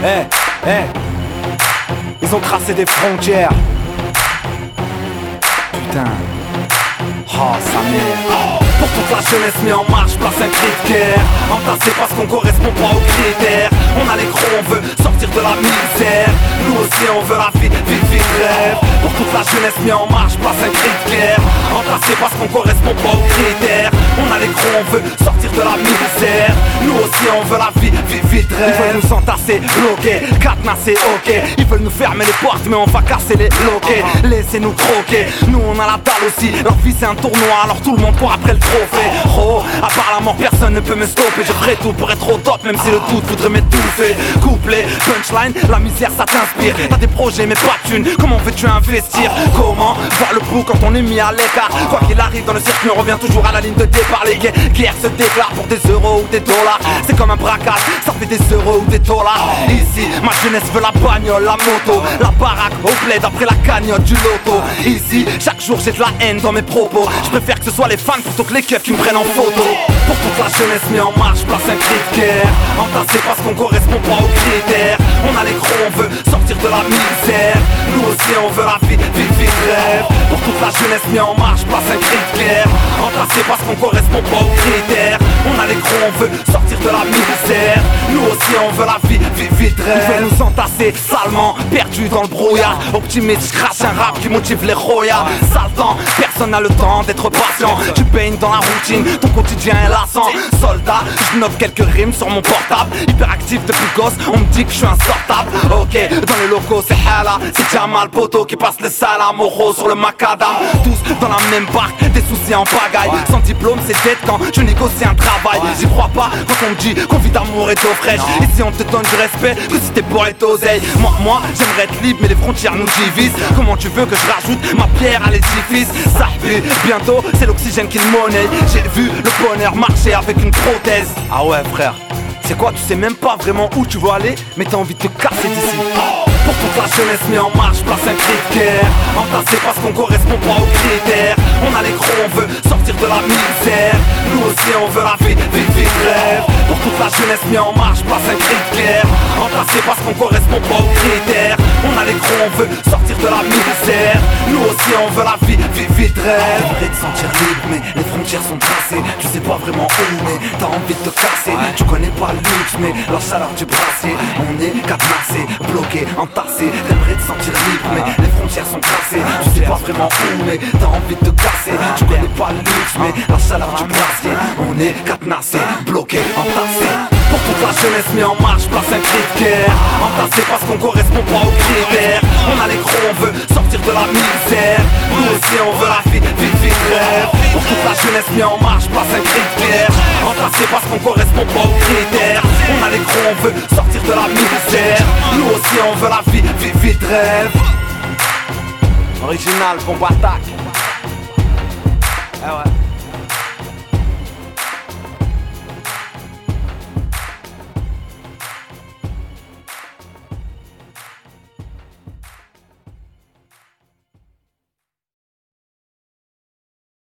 Ils ont tracé des frontières. Putain. Oh sa mère. Pour toute la jeunesse mis en marche, place un cri de guerre. Entassé parce qu'on correspond pas aux critères. On a les gros, on veut sortir de la misère. Nous aussi on veut la vie, vie de rêve. Pour toute la jeunesse mis en marche, place un cri de guerre. Entassé parce qu'on correspond pas aux critères. On a les gros, on veut sortir de la misère. Nous aussi on veut la vie de rêve. Ils veulent nous entasser, bloquer, cadenasser, ok. Ils veulent nous fermer les portes mais on va casser les loquets. Laissez-nous croquer, nous on a la dalle aussi. Leur vie c'est un tournoi, alors tout le monde court après le trophée. Oh, à part la mort personne ne peut me stopper. Je ferai tout pour être au top même si le doute voudrait m'étouffer. Couplet, punchline, la misère ça t'inspire. T'as des projets mais pas de thunes, comment veux-tu investir? Comment voir le bout quand on est mis à l'écart? Quoi qu'il arrive dans le circuit on revient toujours à la ligne de départ. Les guerres se déclarent pour des euros ou des dollars. C'est comme un braquage, ça fait des euros ou des dollars. Ici, ma jeunesse veut la bagnole, la moto, la baraque au bled après la cagnotte du loto. Ici, chaque jour j'ai de la haine dans mes propos. Je préfère que ce soit les fans plutôt que les keufs qui me prennent en photo. Pour toute la jeunesse mis en marche, place un cri de guerre. Entassé parce qu'on correspond pas aux critères. On a les gros, on veut sortir de la misère. Nous aussi on veut la vie de rêve. Pour toute la jeunesse mis en marche, place un cri de guerre. Entassé parce qu'on correspond pas aux critères. On a les gros, on veut sortir de la misère. Nous aussi on veut la vie de rêve. Ils veulent nous entasser salement, perdus dans le brouillard. Optimiste, je crache un rap qui motive les royas. Sale temps, personne n'a le temps d'être patient. Tu baignes dans la routine, ton quotidien est lassant. Soldat, je note quelques rimes sur mon portable. Hyperactif depuis gosse, on me dit que je suis insortable. Ok, dans les locaux c'est Hala, c'est Jamal Poto qui passe le salam au rose sur le macadam. Tous dans la même barque, des soucis en pagaille. Sans diplôme c'est dead quand je négocie un travail. J'y crois pas quand on me dit qu'on vit d'amour et d'eau fraîche. Ici on te donne du respect que si t'es pour être oseille. Moi j'aimerais être libre mais les frontières nous divisent. Comment tu veux que je rajoute ma pierre à l'édifice? Ça pue, bientôt c'est l'oxygène qui le monnaie. J'ai vu le bonheur marcher avec une prothèse. Ah ouais frère, c'est quoi, tu sais même pas vraiment où tu veux aller, mais t'as envie de te casser d'ici. Pour toute la jeunesse mis en marche, place un cri de guerre. Entassé parce qu'on correspond pas aux critères. On a les gros, on veut sortir de la misère. Nous aussi on veut la vie de rêve. Pour toute la jeunesse mis en marche, place un cri de guerre. Entassé parce qu'on correspond pas aux critères. On a les gros, on veut sortir de la misère. Nous aussi on veut la vie de rêve. T'aimerais te sentir libre mais les frontières sont tracées. Tu sais pas vraiment où mais t'as envie de te casser. Tu connais pas le luxe mais la chaleur du brassier. On est cadenassé, bloqué, entassé. T'aimerais te sentir libre mais les frontières sont tracées. Tu sais pas vraiment où mais t'as envie de te casser. Tu connais pas le luxe mais la chaleur du brassier. On est cadenassé, bloqué, entassé. Pour toute la jeunesse mis en marche, place un cri de guerre. Entassé parce qu'on correspond pas aux critères. On a les gros, on veut sortir de la misère. Nous aussi on veut la vie de rêve. Pour toute la jeunesse mis en marche, place un cri de guerre. Entassé parce qu'on correspond pas aux critères. On a les gros, on veut sortir de la misère. Nous aussi on veut la vie de rêve. Original, bombe attaque. Ah ouais.